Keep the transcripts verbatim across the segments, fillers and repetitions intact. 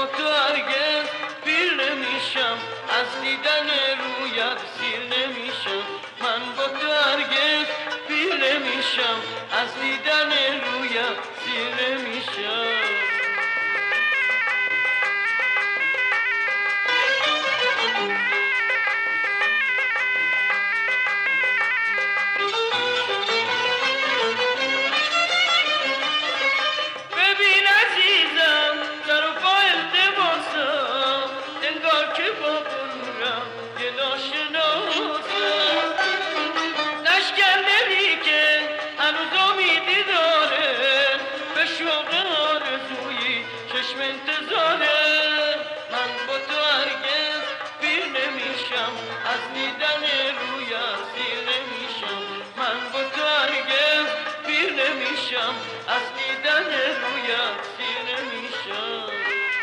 با تو هرگز پیر نمیشم، از دیدن رویت سیر نمیشم. من با تو هرگز پیر نمیشم، از دیدن رویت سیر نمیشم. چشم انتظاره من با تو هرگز پیر نمیشم، از دیدن رویت سیر نمیشم. من با تو هرگز پیر نمیشم، از دیدن رویت سیر نمیشم.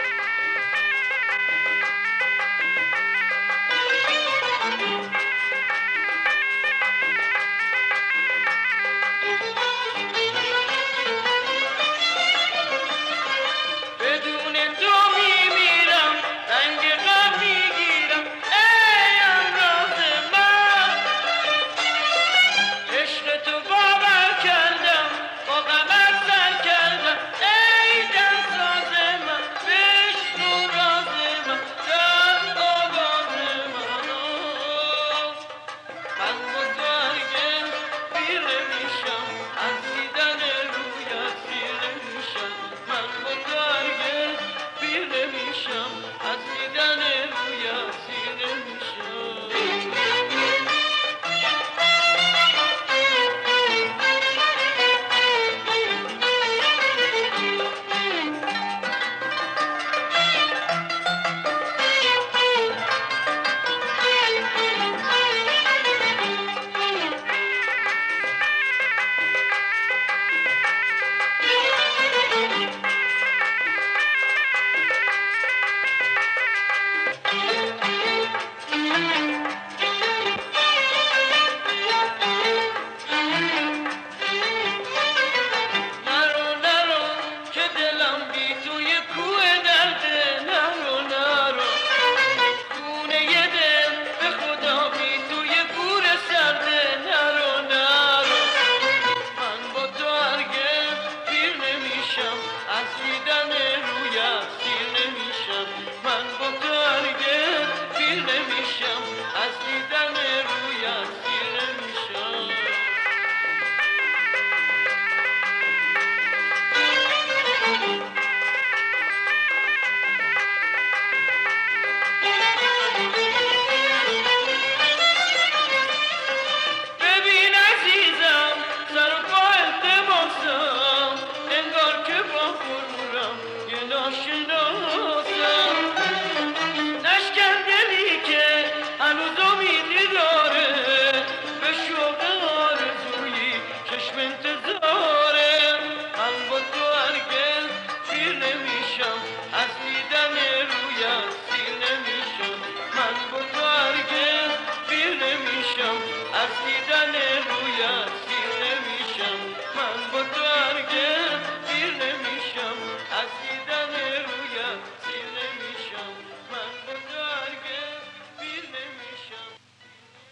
از دیدن رویت سیر نمیشم. من با تو هرگز پیر نمیشم، از دیدن